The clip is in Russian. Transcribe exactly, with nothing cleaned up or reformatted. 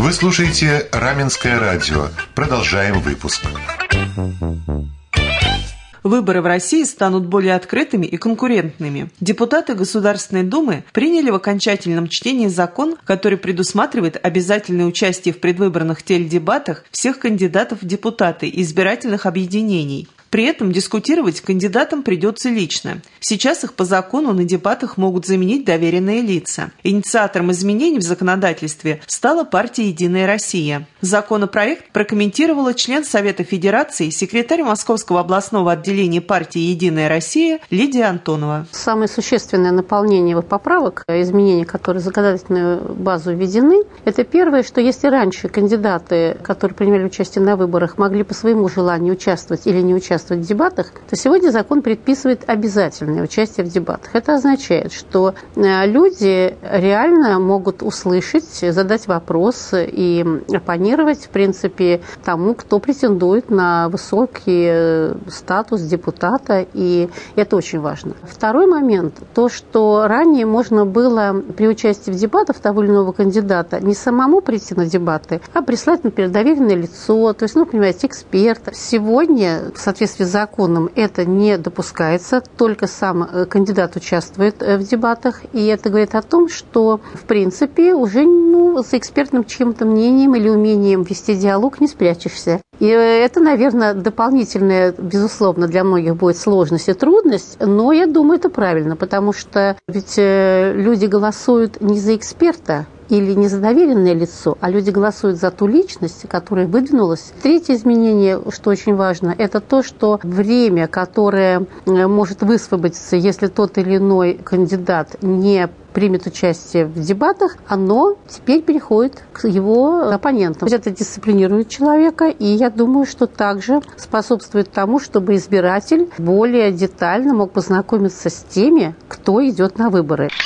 Вы слушаете Раменское радио. Продолжаем выпуск. Выборы в России станут более открытыми и конкурентными. Депутаты Государственной Думы приняли в окончательном чтении закон, который предусматривает обязательное участие в предвыборных теледебатах всех кандидатов в депутаты и избирательных объединений. При этом дискутировать кандидатам придется лично. Сейчас их по закону на дебатах могут заменить доверенные лица. Инициатором изменений в законодательстве стала партия «Единая Россия». Законопроект прокомментировала член Совета Федерации, секретарь Московского областного отделения партии «Единая Россия» Лидия Антонова. Самое существенное наполнение поправок, изменений, которые в законодательную базу введены, это первое, что если раньше кандидаты, которые принимали участие на выборах, могли по своему желанию участвовать или не участвовать в дебатах, то сегодня закон предписывает обязательное участие в дебатах. Это означает, что люди реально могут услышать, задать вопрос и оппонировать, в принципе, тому, кто претендует на высокий статус депутата, и это очень важно. Второй момент, то, что ранее можно было при участии в дебатах того или иного кандидата не самому прийти на дебаты, а прислать, например, доверенное лицо, то есть, ну, понимаете, эксперта. Сегодня, в соответствии с законом, это не допускается, только сам кандидат участвует в дебатах, и это говорит о том, что, в принципе, уже ну, за экспертным чьим-то мнением или умением вести диалог не спрячешься. И это, наверное, дополнительная, безусловно, для многих будет сложность и трудность, но я думаю, это правильно, потому что ведь люди голосуют не за эксперта, или не за доверенное лицо, а люди голосуют за ту личность, которая выдвинулась. Третье изменение, что очень важно, это то, что время, которое может высвободиться, если тот или иной кандидат не примет участие в дебатах, оно теперь переходит к его оппонентам. Это дисциплинирует человека, и я думаю, что также способствует тому, чтобы избиратель более детально мог познакомиться с теми, кто идет на выборы.